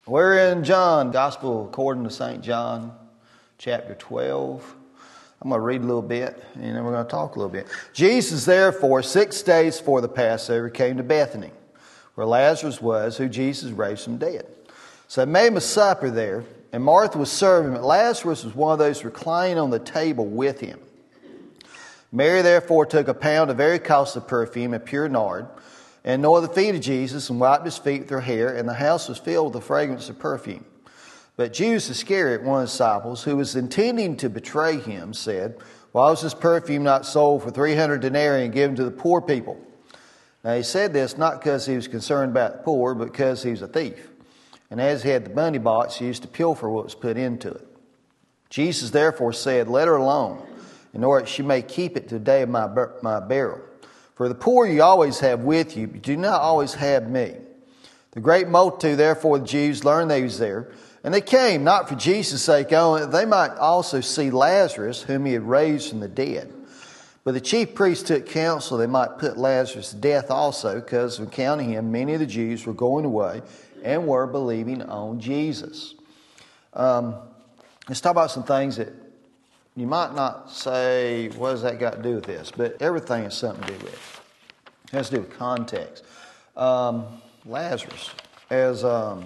We're in John, Gospel according to St. John, chapter 12. I'm going to read a little bit, and then we're going to talk a little bit. Jesus, therefore, 6 days before the Passover, came to Bethany, where Lazarus was, who Jesus raised from the dead. So they made him a supper there, and Martha was serving, but Lazarus was one of those reclining on the table with him. Mary, therefore, took a pound of very costly perfume, a pure nard, and anointed the feet of Jesus and wiped his feet with her hair, and the house was filled with the fragrance of perfume. But Judas Iscariot, one of the disciples, who was intending to betray him, said, "Why was this perfume not sold for 300 denarii and given to the poor people?" Now he said this not because he was concerned about the poor, but because he was a thief. And as he had the money box, he used to pilfer what was put into it. Jesus therefore said, "Let her alone, in order that she may keep it to the day of my burial. For the poor you always have with you, but you do not always have me." The great multitude, therefore, of the Jews learned that he was there. And they came, not for Jesus' sake only, that they might also see Lazarus, whom he had raised from the dead. But the chief priests took counsel they might put Lazarus to death also, because of counting him, many of the Jews were going away and were believing on Jesus. Let's talk about some things that you might not say, what does that got to do with this? But everything has something to do with it. It has to do with context. Lazarus, as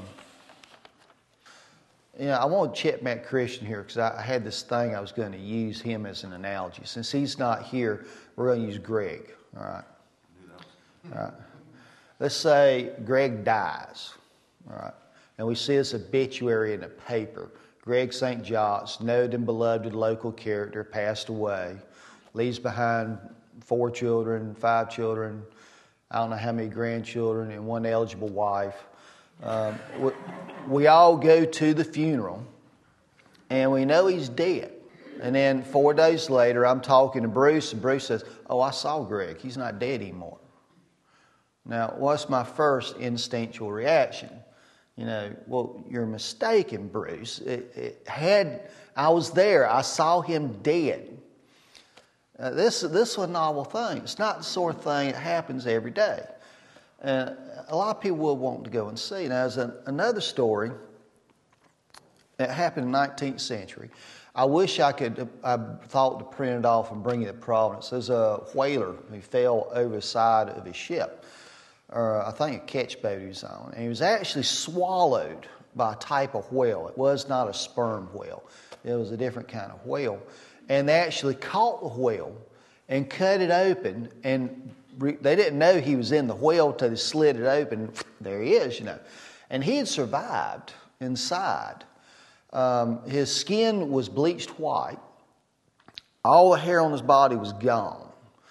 I want to check Matt Christian here because I had this thing I was going to use him as an analogy. Since he's not here, we're going to use Greg. All right. All right. Let's say Greg dies. All right. And we see this obituary in the paper. Greg St. John's, noted and beloved local character, passed away, leaves behind 4 children, 5 children, I don't know how many grandchildren, and 1 eligible wife. We all go to the funeral, and we know he's dead. And then 4 days later, I'm talking to Bruce, and Bruce says, "Oh, I saw Greg. He's not dead anymore." Now, what's my first instinctual reaction? Well, you're mistaken, Bruce. I was there. I saw him dead. This is a novel thing. It's not the sort of thing that happens every day. And a lot of people will want to go and see. Now, there's another story that happened in the 19th century. I wish I thought to print it off and bring it to Providence. There's a whaler who fell over the side of his ship. Or I think a catch boat he was on. And he was actually swallowed by a type of whale. It was not a sperm whale. It was a different kind of whale. And they actually caught the whale and cut it open. And they didn't know he was in the whale until they slid it open. There he is, And he had survived inside. His skin was bleached white. All the hair on his body was gone.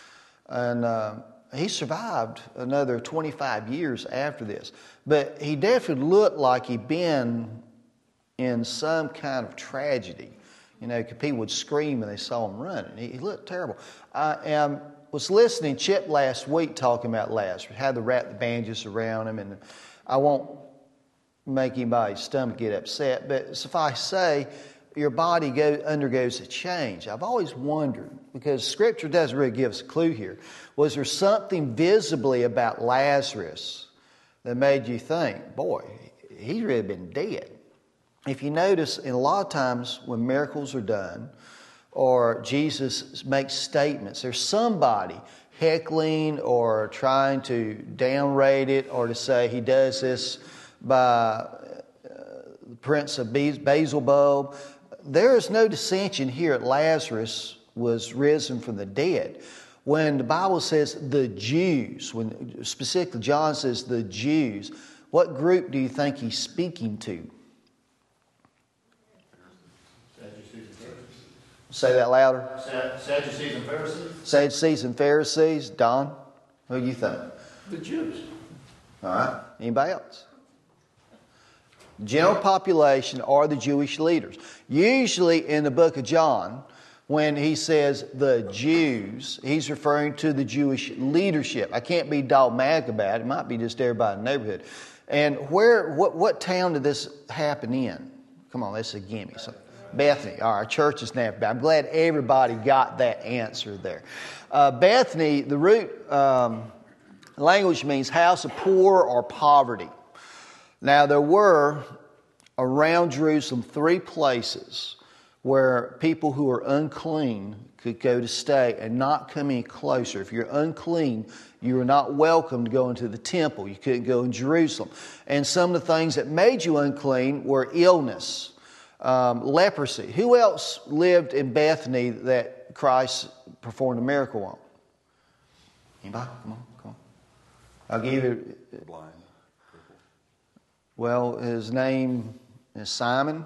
And he survived another 25 years after this. But he definitely looked like he'd been in some kind of tragedy. Because people would scream when they saw him running. He looked terrible. I was listening to Chip last week talking about Lazarus. Had to wrap the bandages around him. And I won't make anybody's stomach get upset. But suffice to say, your body undergoes a change. I've always wondered, because Scripture doesn't really give us a clue here, was there something visibly about Lazarus that made you think, boy, he's really been dead? If you notice, in a lot of times when miracles are done or Jesus makes statements, there's somebody heckling or trying to downrate it or to say he does this by the Prince of Beelzebub. There is no dissension here that Lazarus was risen from the dead. When the Bible says the Jews, when specifically John says the Jews, what group do you think he's speaking to? Sadducees and Pharisees. Say that louder. Sadducees and Pharisees. Sadducees and Pharisees. Don, who do you think? The Jews. All right. Anybody else? General population are the Jewish leaders. Usually in the book of John, when he says the Jews, he's referring to the Jewish leadership. I can't be dogmatic about it. It might be just everybody in the neighborhood. And what town did this happen in? Come on, that's a gimme. So, Bethany. All right, church is now. I'm glad everybody got that answer there. Bethany, the root language means house of poor or poverty. Now, there were around Jerusalem 3 places where people who are unclean could go to stay and not come any closer. If you're unclean, you were not welcome to go into the temple. You couldn't go in Jerusalem. And some of the things that made you unclean were illness, leprosy. Who else lived in Bethany that Christ performed a miracle on? Anybody? Come on. I'll give you... Blind. Well, his name is Simon.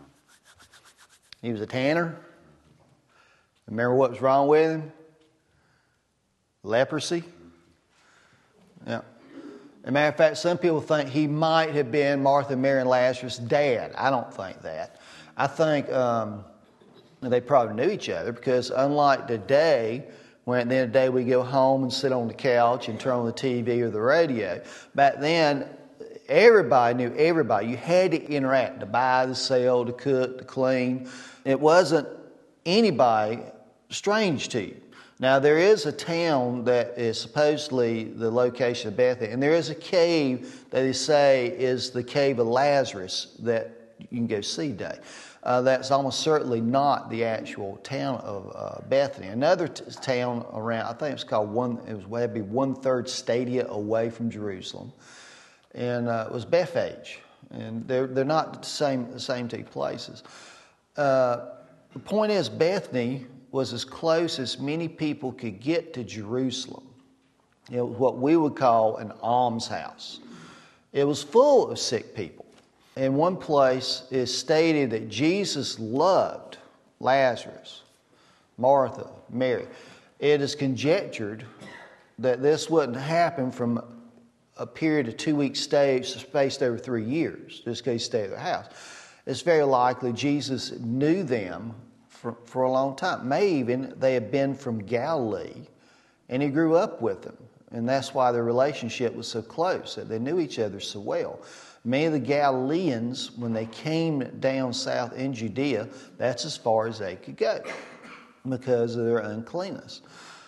He was a tanner. Remember what was wrong with him? Leprosy. Yeah. As a matter of fact, some people think he might have been Martha, Mary, and Lazarus' dad. I don't think that. I think they probably knew each other, because unlike today, when at the end of the day we go home and sit on the couch and turn on the TV or the radio, back then everybody knew everybody. You had to interact, to buy, to sell, to cook, to clean. It wasn't anybody strange to you. Now, there is a town that is supposedly the location of Bethany, and there is a cave that they say is the cave of Lazarus that you can go see today. That's almost certainly not the actual town of Bethany. Another town around, I think it's called it'd be 1/3 stadia away from Jerusalem, and it was Bethphage, and they're not the same two places. The point is, Bethany was as close as many people could get to Jerusalem. It was what we would call an almshouse. It was full of sick people. In one place, it's stated that Jesus loved Lazarus, Martha, Mary. It is conjectured that this wouldn't happen from a period of 2 weeks stay spaced over 3 years, just because he stayed at their house. It's very likely Jesus knew them for a long time. They had been from Galilee, and he grew up with them. And that's why their relationship was so close, that they knew each other so well. Many of the Galileans, when they came down south in Judea, that's as far as they could go because of their uncleanness.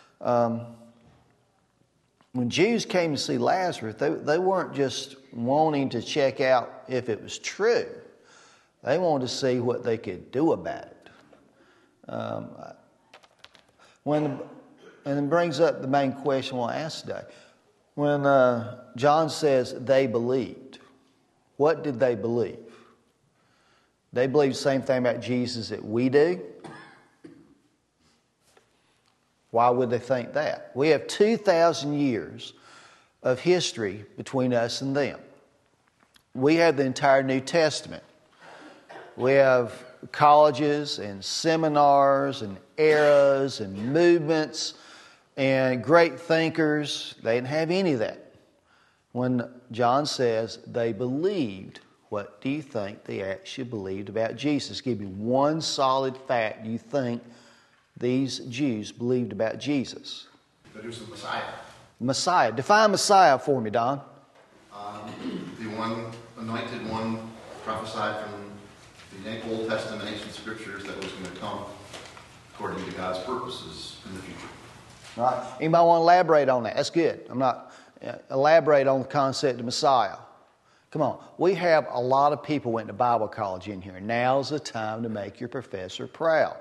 When Jews came to see Lazarus, they weren't just wanting to check out if it was true. They wanted to see what they could do about it. And it brings up the main question we'll ask today. When John says they believed, what did they believe? They believed the same thing about Jesus that we do. Why would they think that? We have 2,000 years of history between us and them. We have the entire New Testament. We have colleges and seminars and eras and movements and great thinkers. They didn't have any of that. When John says they believed, what do you think they actually believed about Jesus? Give me one solid fact you think these Jews believed about Jesus. That he was the Messiah. Messiah. Define Messiah for me, Don. The one, anointed one, prophesied from the Old Testament ancient scriptures that was going to come according to God's purposes in the future. All right. Anybody want to elaborate on that? That's good. Elaborate on the concept of Messiah. Come on. We have a lot of people went to Bible college in here. Now's the time to make your professor proud.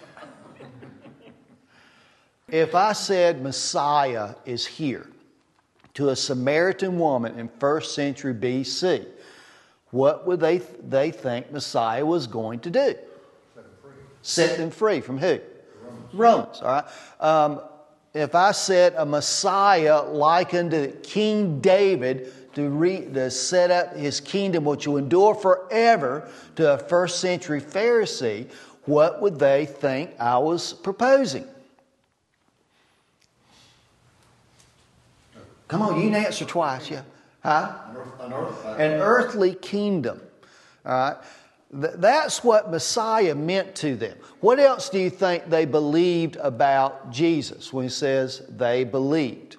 If I said Messiah is here to a Samaritan woman in 1st century BC, what would they think Messiah was going to do? Set them free. From who? Romans. All right. If I said a Messiah likened to King David to set up his kingdom which will endure forever to a 1st century Pharisee, what would they think I was proposing? Come on, you can answer twice, yeah. Huh? An earthly kingdom. All right. That's what Messiah meant to them. What else do you think they believed about Jesus when he says they believed?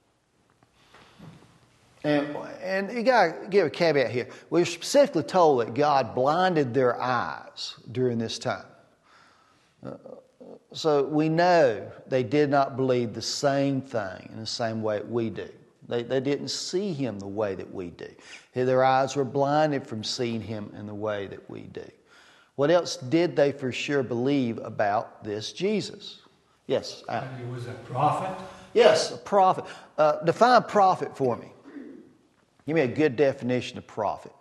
And you got to give a caveat here. We're specifically told that God blinded their eyes during this time. So we know they did not believe the same thing in the same way we do. They didn't see him the way that we do. Their eyes were blinded from seeing him in the way that we do. What else did they for sure believe about this Jesus? Yes, Al. He was a prophet. Yes, a prophet. Define prophet for me. Give me a good definition of prophet.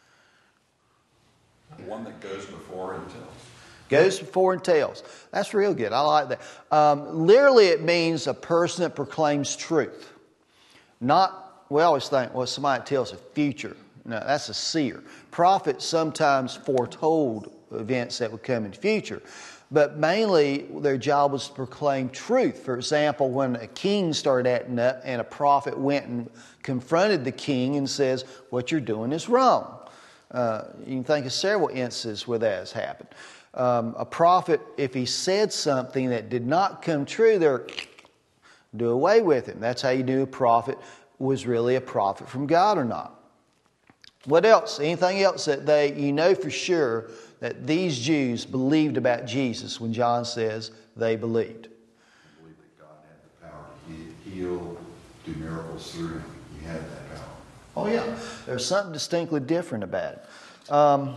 One that goes before and tells. Goes before and tells. That's real good. I like that. Literally, it means a person that proclaims truth. Not, we always think, well, somebody tells a future. No, that's a seer. Prophets sometimes foretold events that would come in the future. But mainly, their job was to proclaim truth. For example, when a king started acting up and a prophet went and confronted the king and says, what you're doing is wrong. You can think of several instances where that has happened. A prophet, if he said something that did not come true, they'll do away with him. That's how you knew a prophet was really a prophet from God or not. What else? Anything else that you know for sure that these Jews believed about Jesus when John says they believed? I believe that God had the power to heal, do miracles through him. He had that power. Oh yeah, there's something distinctly different about it.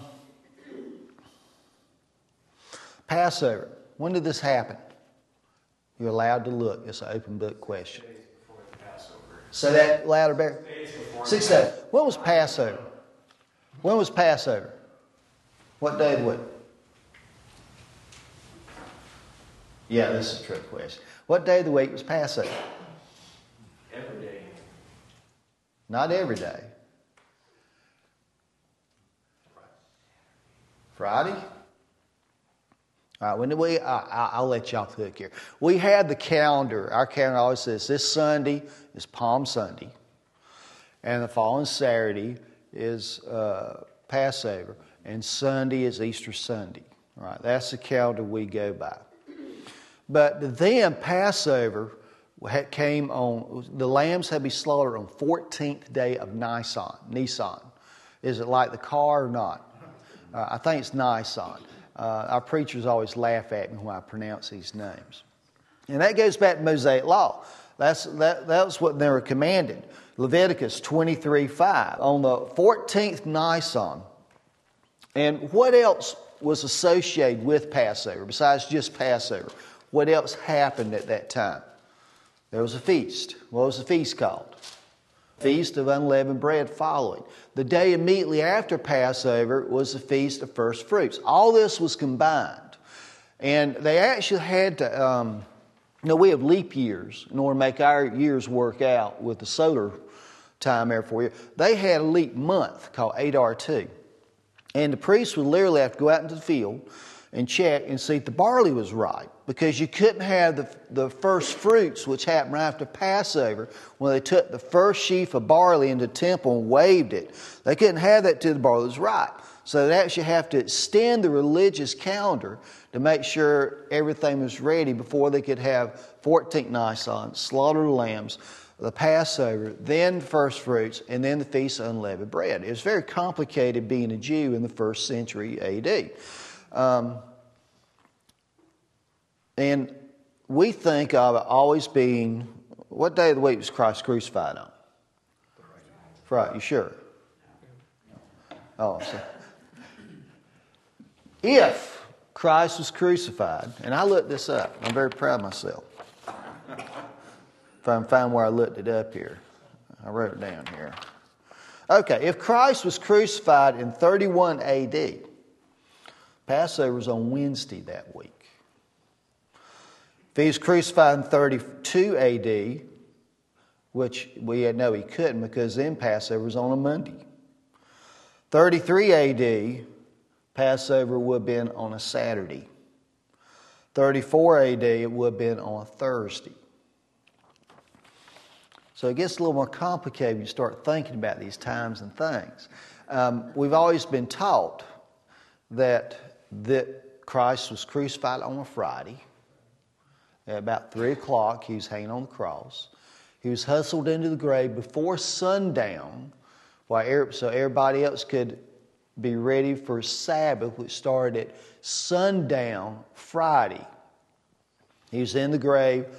Passover. When did this happen? You're allowed to look. It's an open book question. Days before the Passover. Say that louder, Barry. Days before 6 the days. When was Passover? When was Passover? What day of the week? Yeah, this is a trick question. What day of the week was Passover? Every day. Not every day. Friday? All right, when did we? I'll let y'all cook here. We had the calendar. Our calendar always says this Sunday is Palm Sunday, and the following Saturday is Passover, and Sunday is Easter Sunday. All right, that's the calendar we go by. But then Passover came on. The lambs had to be slaughtered on 14th day of Nisan. Is it like the car or not? I think it's Nisan. Our preachers always laugh at me when I pronounce these names. And that goes back to Mosaic law. That was what they were commanded. Leviticus 23:5. On the 14th Nisan. And what else was associated with Passover besides just Passover? What else happened at that time? There was a feast. What was the feast called? Feast of Unleavened Bread following. The day immediately after Passover was the Feast of First Fruits. All this was combined. And they actually had to, we have leap years in order to make our years work out with the solar time every 4 years. They had a leap month called Adar 2. And the priest would literally have to go out into the field and check and see if the barley was ripe. Because you couldn't have the first fruits, which happened right after Passover, when they took the first sheaf of barley into the temple and waved it. They couldn't have that till the barley was ripe. So they actually have to extend the religious calendar to make sure everything was ready before they could have 14th Nisan, slaughter the lambs, the Passover, then first fruits, and then the Feast of Unleavened Bread. It was very complicated being a Jew in the first century A.D. And we think of it always being, what day of the week was Christ crucified on? Friday. You sure? Oh, so if Christ was crucified, and I looked this up, I'm very proud of myself. If I can find where I looked it up here. I wrote it down here. Okay, if Christ was crucified in 31 A.D., Passover was on Wednesday that week. If he was crucified in 32 A.D., which we know he couldn't because then Passover was on a Monday. 33 A.D., Passover would have been on a Saturday. 34 A.D., it would have been on a Thursday. So it gets a little more complicated when you start thinking about these times and things. We've always been taught that Christ was crucified on a Friday. At about 3 o'clock, he was hanging on the cross. He was hustled into the grave before sundown, so everybody else could be ready for Sabbath, which started at sundown Friday. He was in the grave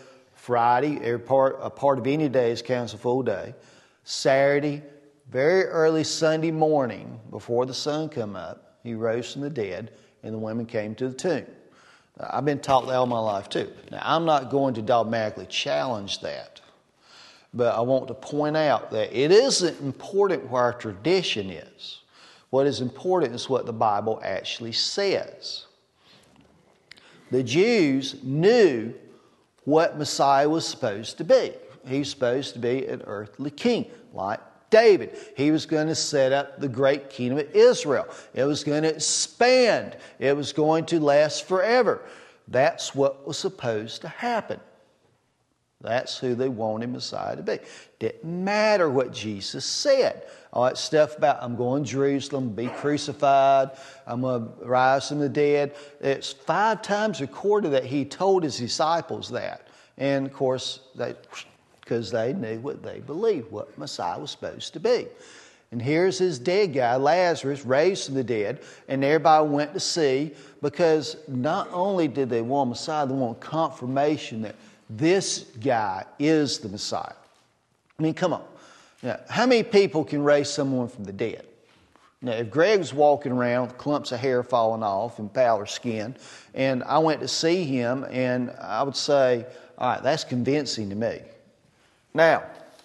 Friday, a part of any day is counts a full day. Saturday, very early Sunday morning, before the sun come up, he rose from the dead, and the women came to the tomb. Now, I've been taught that all my life too. Now, I'm not going to dogmatically challenge that, but I want to point out that it isn't important what our tradition is. What is important is what the Bible actually says. The Jews knew what Messiah was supposed to be. He's supposed to be an earthly king, like David. He was going to set up the great kingdom of Israel. It was going to expand. It was going to last forever. That's what was supposed to happen. That's who they wanted Messiah to be. Didn't matter what Jesus said. All that stuff about I'm going to Jerusalem, be crucified, I'm going to rise from the dead. It's 5 times recorded that he told his disciples that. And of course, because they knew what they believed, what Messiah was supposed to be. And here's his dead guy, Lazarus, raised from the dead, and everybody went to see, because not only did they want Messiah, they want confirmation that this guy is the Messiah. I mean, come on. Now, how many people can raise someone from the dead? Now, if Greg was walking around with clumps of hair falling off and pallor skin, and I went to see him, and I would say, all right, that's convincing to me. Now,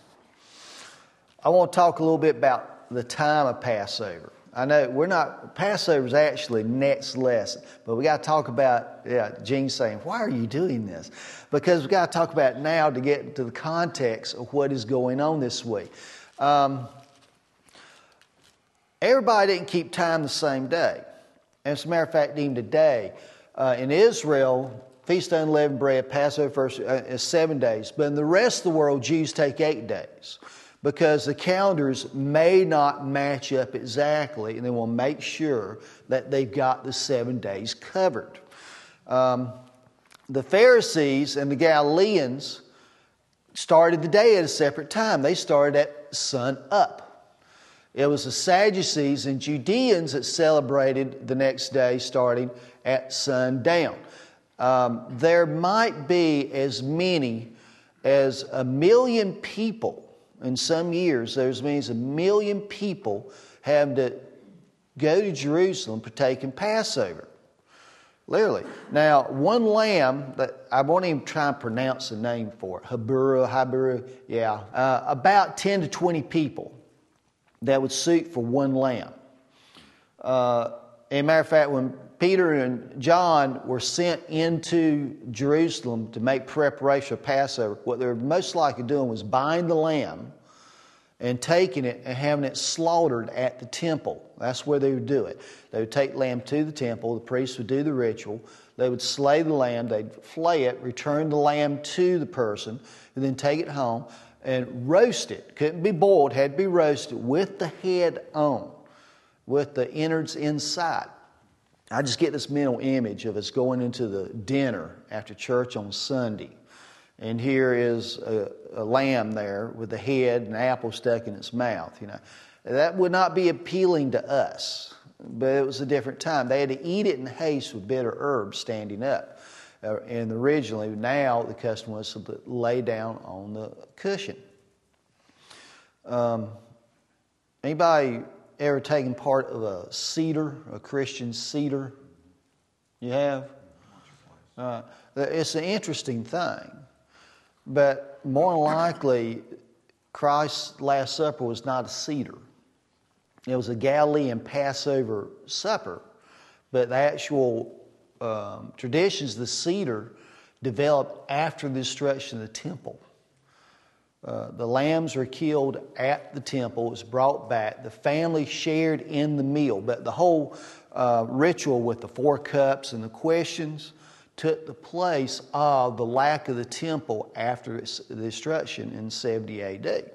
I want to talk a little bit about the time of Passover. I know Passover is actually next lesson, but we got to talk about, Gene's saying, why are you doing this? Because we got to talk about it now to get into the context of what is going on this week. Everybody didn't keep time the same day. As a matter of fact, even today, in Israel, Feast of Unleavened Bread, Passover first, is 7 days. But in the rest of the world, Jews take 8 days. Because the calendars may not match up exactly, and they will make sure that they've got the 7 days covered. The Pharisees and the Galileans started the day at a separate time. They started at sun up. It was the Sadducees and Judeans that celebrated the next day starting at sundown. There might be as many as 1 million people. In some years, there's as many as 1 million people having to go to Jerusalem partaking Passover. Literally. Now, one lamb, that I won't even try and pronounce the name for it, Haburu, about 10 to 20 people that would suit for one lamb. As a matter of fact, when Peter and John were sent into Jerusalem to make preparation for Passover, what they were most likely doing was buying the lamb and taking it and having it slaughtered at the temple. That's where they would do it. They would take the lamb to the temple. The priest would do the ritual. They would slay the lamb. They'd flay it, return the lamb to the person, and then take it home and roast it. Couldn't be boiled, had to be roasted with the head on, with the innards inside. I just get this mental image of us going into the dinner after church on Sunday. And here is a lamb there with the head and an apple stuck in its mouth. That would not be appealing to us, but it was a different time. They had to eat it in haste with bitter herbs standing up. And originally, now the custom was to lay down on the cushion. Anybody ever taken part of a Seder, a Christian Seder? You have? It's an interesting thing. But more than likely, Christ's Last Supper was not a Seder. It was a Galilean Passover supper. But the actual traditions of the Seder developed after the destruction of the temple. The lambs were killed at the temple. It was brought back. The family shared in the meal. But the whole ritual with the 4 cups and the questions took the place of the lack of the temple after the destruction in 70 A.D.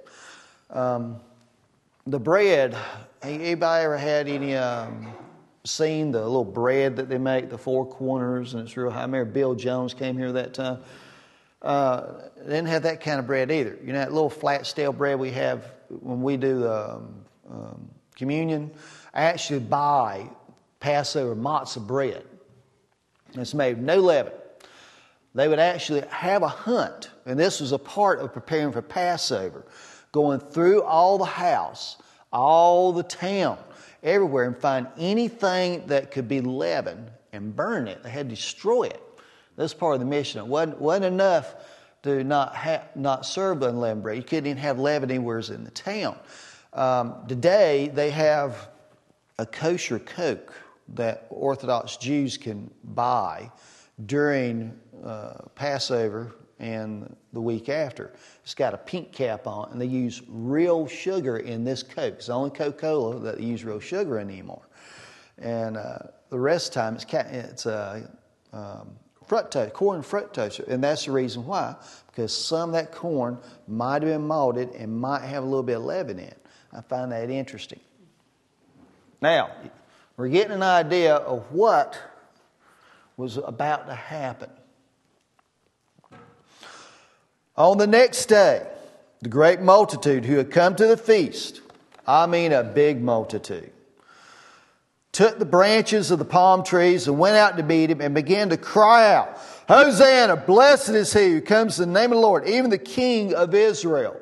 The bread, anybody ever had any, seen the little bread that they make, the 4 corners, and it's real high? I remember Bill Jones came here that time. They didn't have that kind of bread either. That little flat stale bread we have when we do the communion. I actually buy Passover matzah bread. It's made with no leaven. They would actually have a hunt, and this was a part of preparing for Passover, going through all the house, all the town, everywhere, and find anything that could be leavened and burn it. They had to destroy it. This part of the mission. It wasn't enough to not serve unleavened bread. You couldn't even have leaven anywhere in the town. Today, they have a kosher Coke that Orthodox Jews can buy during Passover and the week after. It's got a pink cap on it, and they use real sugar in this Coke. It's the only Coca-Cola that they use real sugar in anymore. And the rest of the time, it's fructose, corn fructose, and that's the reason why. Because some of that corn might have been malted and might have a little bit of leaven in it. I find that interesting. Now, we're getting an idea of what was about to happen. On the next day, the great multitude who had come to the feast, I mean a big multitude, took the branches of the palm trees and went out to meet him and began to cry out, Hosanna, blessed is he who comes in the name of the Lord, even the King of Israel.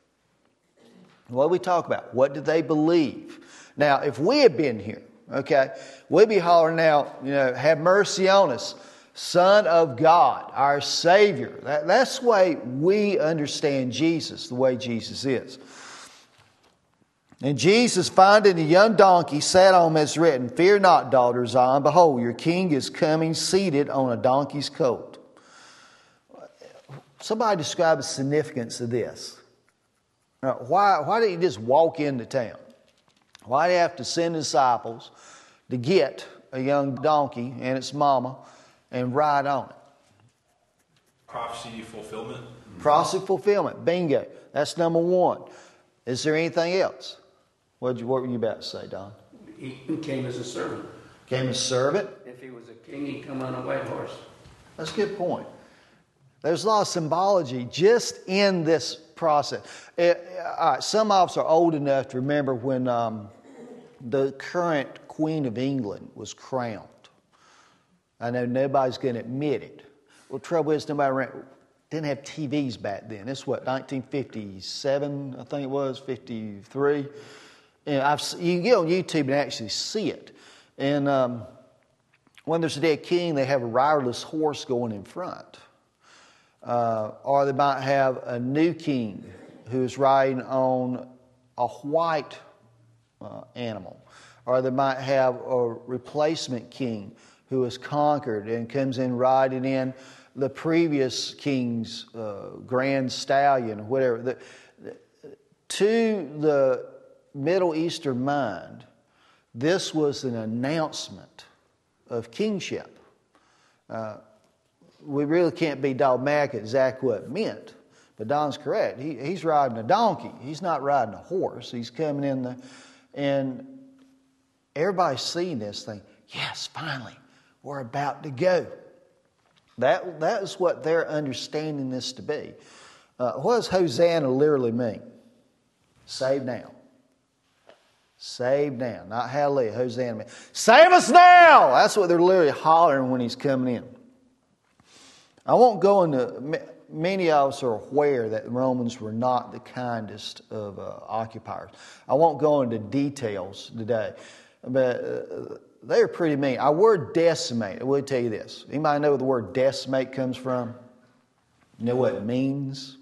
What do we talk about? What did they believe? Now, if we had been here, okay, we'd be hollering out, have mercy on us, Son of God, our Savior. That's the way we understand Jesus, the way Jesus is. And Jesus, finding a young donkey, sat on him as written, Fear not, daughter Zion, behold, your king is coming seated on a donkey's colt. Somebody describe the significance of this. Why didn't he just walk into town? Why did he have to send disciples to get a young donkey and its mama and ride on it? Prophecy fulfillment. Prophecy fulfillment. Bingo. That's number one. Is there anything else? What were you about to say, Don? He came as a servant. Came as a servant? If he was a king, he'd come on a white horse. That's a good point. There's a lot of symbology just in this process. All right, some of us are old enough to remember when the current Queen of England was crowned. I know nobody's going to admit it. Well, the trouble is nobody didn't have TVs back then. It's what, 1957, I think it was, 53. And you can get on YouTube and actually see it. And when there's a dead king, they have a riderless horse going in front. Or they might have a new king who is riding on a white animal. Or they might have a replacement king who is conquered and comes in riding in the previous king's grand stallion or whatever. To the Middle Eastern mind, this was an announcement of kingship. We really can't be dogmatic exactly what it meant, but Don's correct. He's riding a donkey. He's not riding a horse. He's coming in and everybody's seeing this thing. Yes, finally, we're about to go. That is what they're understanding this to be. What does Hosanna literally mean? Save now. Save now. Not hallelujah. Hosanna means save us now. That's what they're literally hollering when he's coming in. I won't go into, many of us are aware that the Romans were not the kindest of occupiers. I won't go into details today, but they were pretty mean. Our word decimate, I will tell you this. Anybody know where the word decimate comes from? You know what it means?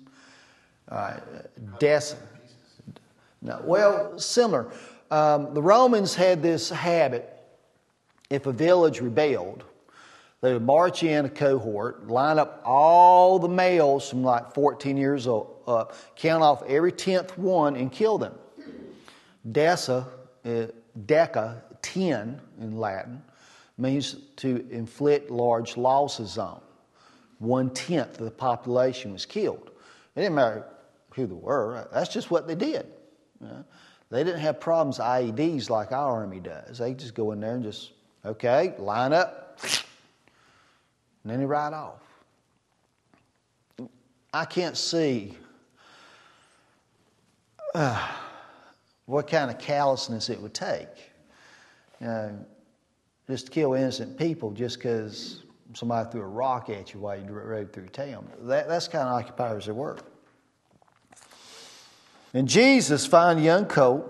No, well, similar. The Romans had this habit, if a village rebelled, they would march in a cohort, line up all the males from like 14 years old up, count off every 10th one and kill them. Deca, 10 in Latin, means to inflict large losses on. 1/10 of the population was killed. It didn't matter who they were. That's just what they did. They didn't have problems with IEDs like our army does. They just go in there and just, okay, line up, and then they ride off. I can't see what kind of callousness it would take. Just to kill innocent people just because somebody threw a rock at you while you rode through town. That's kind of occupiers at work. And Jesus found a young colt,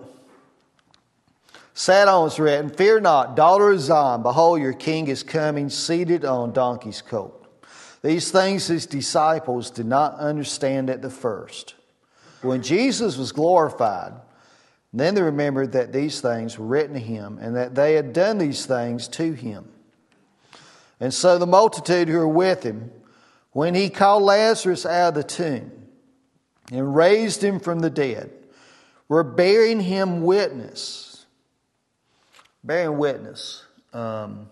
sat on its head, and fear not, daughter of Zion, behold, your king is coming, seated on donkey's colt. These things his disciples did not understand at the first. When Jesus was glorified, then they remembered that these things were written to him, and that they had done these things to him. And so the multitude who were with him, when he called Lazarus out of the tomb and raised him from the dead, were bearing him witness. Bearing witness. In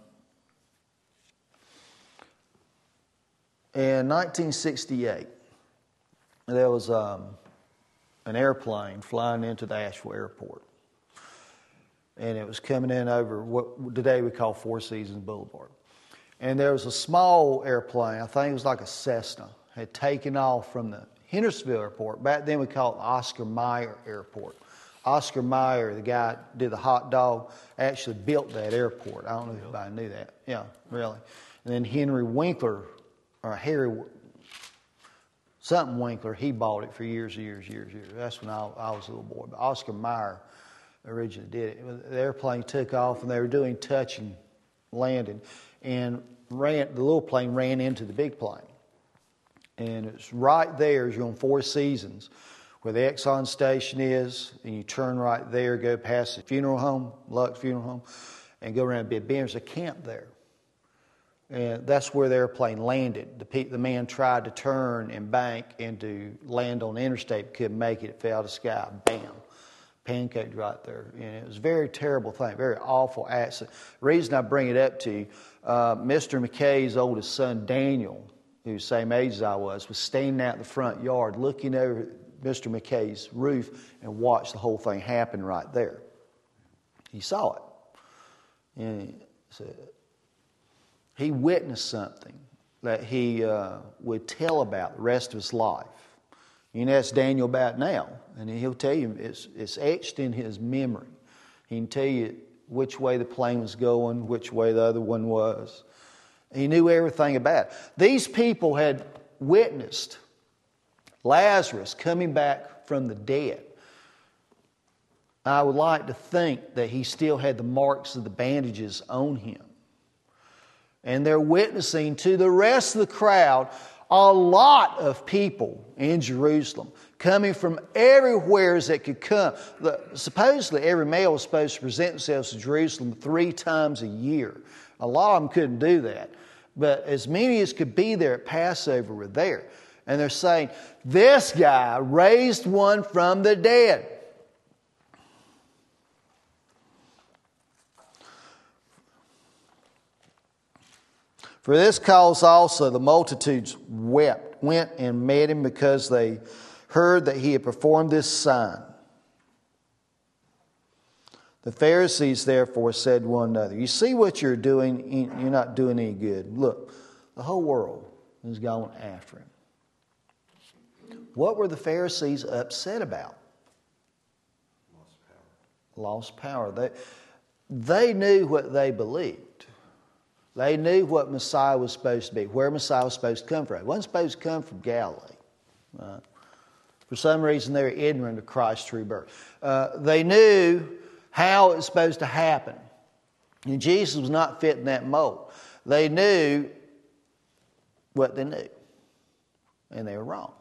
1968, there was an airplane flying into the Asheville airport. And it was coming in over what today we call Four Seasons Boulevard. And there was a small airplane, I think it was like a Cessna, had taken off from the Hendersonville airport. Back then we called it Oscar Mayer Airport. Oscar Mayer, the guy that did the hot dog, actually built that airport. I don't know if anybody knew that. Yeah, really. And then Henry Winkler, or Harry, something Winkler, he bought it for years. That's when I was a little boy. But Oscar Mayer originally did it. The airplane took off and they were doing touch and landing. And the little plane ran into the big plane. And it's right there as you're on Four Seasons, where the Exxon station is, and you turn right there, go past the funeral home, Lux Funeral Home, and go around Big Ben. There's a camp there. And that's where the airplane landed. The man tried to turn and bank and to land on the interstate, couldn't make it. It fell out of the sky. Bam. Pancaked right there. And it was a very terrible thing, very awful accident. The reason I bring it up to you, Mr. McKay's oldest son, Daniel, who's the same age as I was standing out in the front yard looking over Mr. McKay's roof and watched the whole thing happen right there. He saw it. And he witnessed something that he would tell about the rest of his life. You can ask Daniel about it now, and he'll tell you it's etched in his memory. He can tell you which way the plane was going, which way the other one was. He knew everything about it. These people had witnessed Lazarus coming back from the dead. I would like to think that he still had the marks of the bandages on him. And they're witnessing to the rest of the crowd, a lot of people in Jerusalem coming from everywhere as it could come. Supposedly every male was supposed to present themselves to Jerusalem 3 times a year. A lot of them couldn't do that. But as many as could be there at Passover were there. And they're saying, this guy raised one from the dead. For this cause also the multitudes went and met him, because they heard that he had performed this sign. The Pharisees therefore said to one another, you see what you're doing, you're not doing any good. Look, the whole world is going after him. What were the Pharisees upset about? Lost power. They knew what they believed. They knew what Messiah was supposed to be, where Messiah was supposed to come from. He wasn't supposed to come from Galilee. Right? For some reason, they were ignorant of Christ's true birth. They knew how it was supposed to happen. And Jesus was not fitting that mold. They knew what they knew. And they were wrong.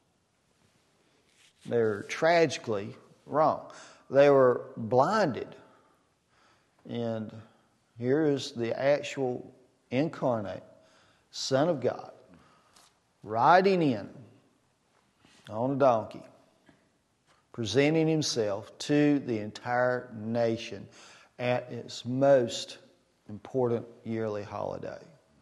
They were tragically wrong. They were blinded. And here is the actual incarnate Son of God riding in on a donkey, presenting himself to the entire nation at its most important yearly holiday.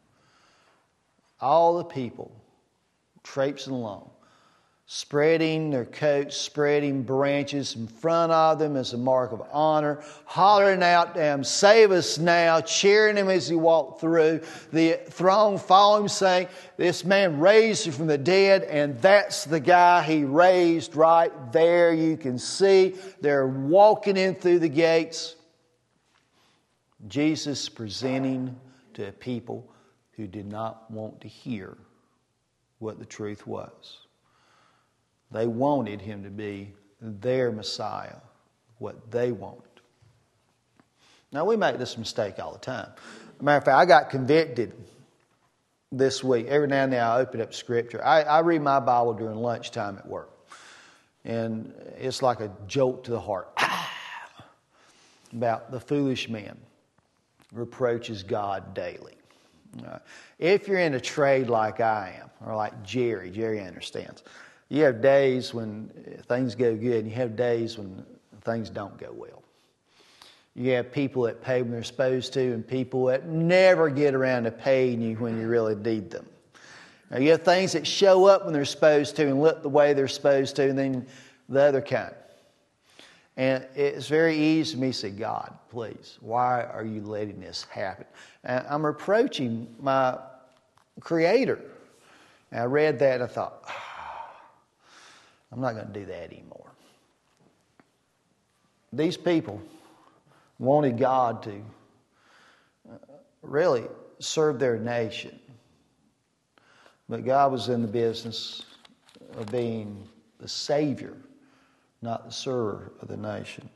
All the people traipsing along, spreading their coats, spreading branches in front of them as a mark of honor, hollering out to him, save us now, cheering him as he walked through. The throng followed him, saying, this man raised from the dead, and that's the guy he raised right there. You can see they're walking in through the gates. Jesus presenting to people who did not want to hear what the truth was. They wanted him to be their Messiah, what they wanted. Now, we make this mistake all the time. As a matter of fact, I got convicted this week. Every now and then I open up Scripture. I read my Bible during lunchtime at work. And it's like a jolt to the heart. About the foolish man reproaches God daily. If you're in a trade like I am, or like Jerry understands, you have days when things go good, and you have days when things don't go well. You have people that pay when they're supposed to, and people that never get around to paying you when you really need them. Now, you have things that show up when they're supposed to and look the way they're supposed to, and then the other kind. And it's very easy for me to say, God, please, why are you letting this happen? And I'm reproaching my Creator. And I read that and I thought, I'm not going to do that anymore. These people wanted God to really serve their nation. But God was in the business of being the Savior, not the server of the nation.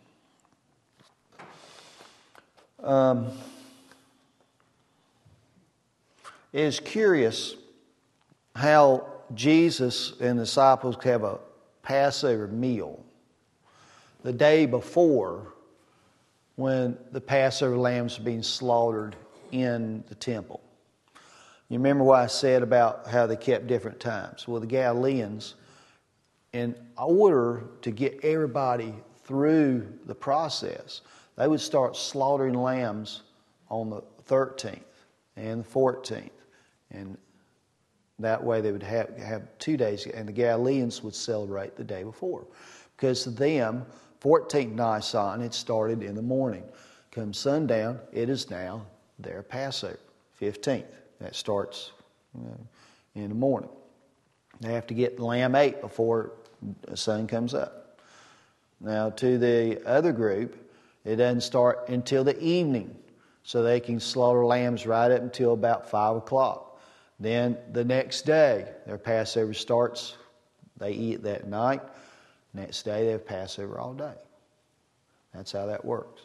It is curious how Jesus and the disciples have a Passover meal the day before when the Passover lambs are being slaughtered in the temple. You remember what I said about how they kept different times? Well, the Galileans, in order to get everybody through the process, they would start slaughtering lambs on the 13th and the 14th. And that way they would have 2 days, and the Galileans would celebrate the day before. Because to them, 14th Nisan, it started in the morning. Come sundown, it is now their Passover, 15th. That starts in the morning. They have to get the lamb ate before the sun comes up. Now, to the other group, it doesn't start until the evening. So they can slaughter lambs right up until about 5 o'clock. Then the next day, their Passover starts. They eat that night. Next day, they have Passover all day. That's how that works.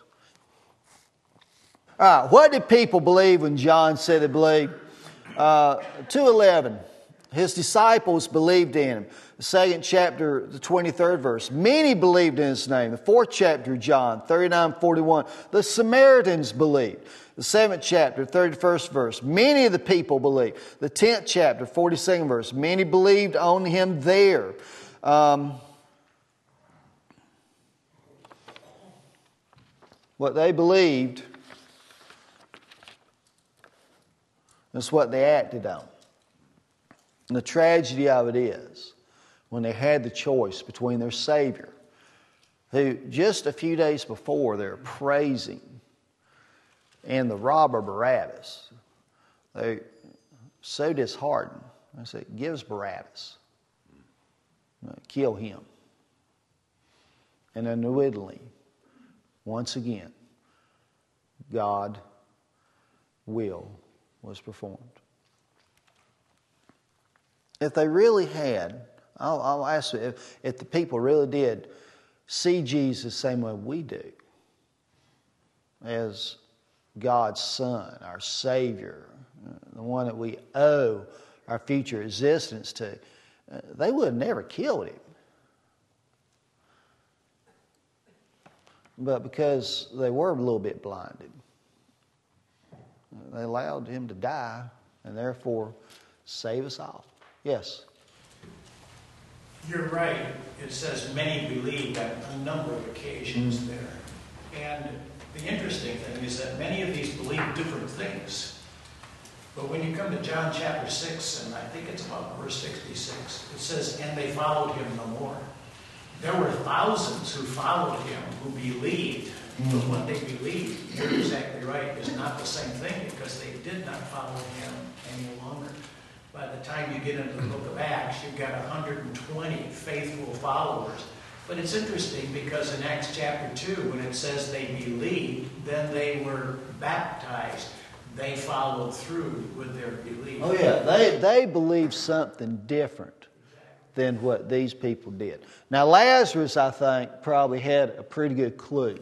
All right, what did people believe when John said they believed? 2:11. His disciples believed in him. The 2nd chapter, the 23rd verse. Many believed in his name. The 4th chapter, John, 39:41. The Samaritans believed. The 7th chapter, 31st verse. Many of the people believed. The 10th chapter, 42nd verse. Many believed on him there. What they believed is what they acted on. And the tragedy of it is, when they had the choice between their Savior, who just a few days before they're praising, and the robber Barabbas, they're so disheartened. They say, give us Barabbas. Kill him. And unwittingly, once again, God's will was performed. If they really had, I'll ask you, if the people really did see Jesus the same way we do, as God's Son, our Savior, the one that we owe our future existence to, they would have never killed him. But because they were a little bit blinded, they allowed him to die and therefore save us all. Yes? You're right. It says many believed on a number of occasions there. And the interesting thing is that many of these believe different things. But when you come to John chapter 6, and I think it's about verse 66, it says, and they followed him no more. There were thousands who followed him, who believed. But what they believed, you're exactly right, is not the same thing, because they did not follow him any longer. By the time you get into the book of Acts, you've got 120 faithful followers. But it's interesting because in Acts chapter 2, when it says they believed, then they were baptized. they followed through with their belief. Oh yeah, they believed something different than what these people did. Now Lazarus, I think, probably had a pretty good clue.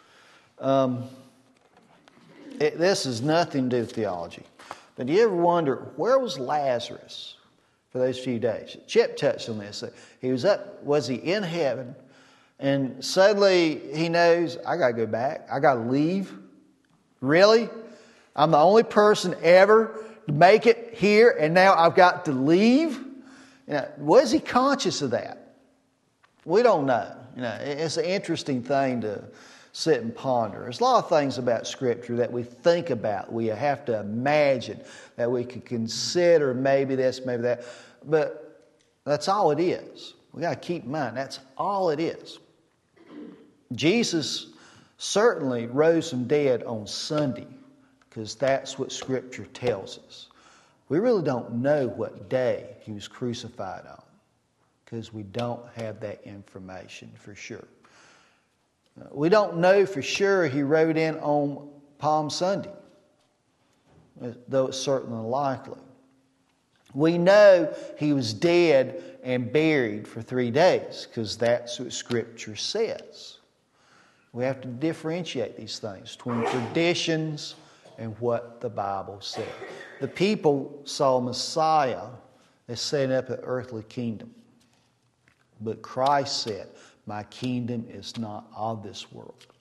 This is nothing to do with theology. But do you ever wonder, where was Lazarus for those few days? Chip touched on this. He was up, was he in heaven? And suddenly he knows, I got to go back. I got to leave. Really? I'm the only person ever to make it here, and now I've got to leave? Was he conscious of that? We don't know. It's an interesting thing to sit and ponder. There's a lot of things about Scripture that we think about, we have to imagine, that we could consider maybe this, maybe that. But that's all it is. We got to keep in mind, that's all it is. Jesus certainly rose from dead on Sunday, because that's what Scripture tells us. We really don't know what day he was crucified on, because we don't have that information for sure. We don't know for sure he rode in on Palm Sunday, though it's certainly likely. We know he was dead and buried for 3 days, because that's what Scripture says. We have to differentiate these things between traditions and what the Bible said. The people saw Messiah as setting up an earthly kingdom. But Christ said, my kingdom is not of this world.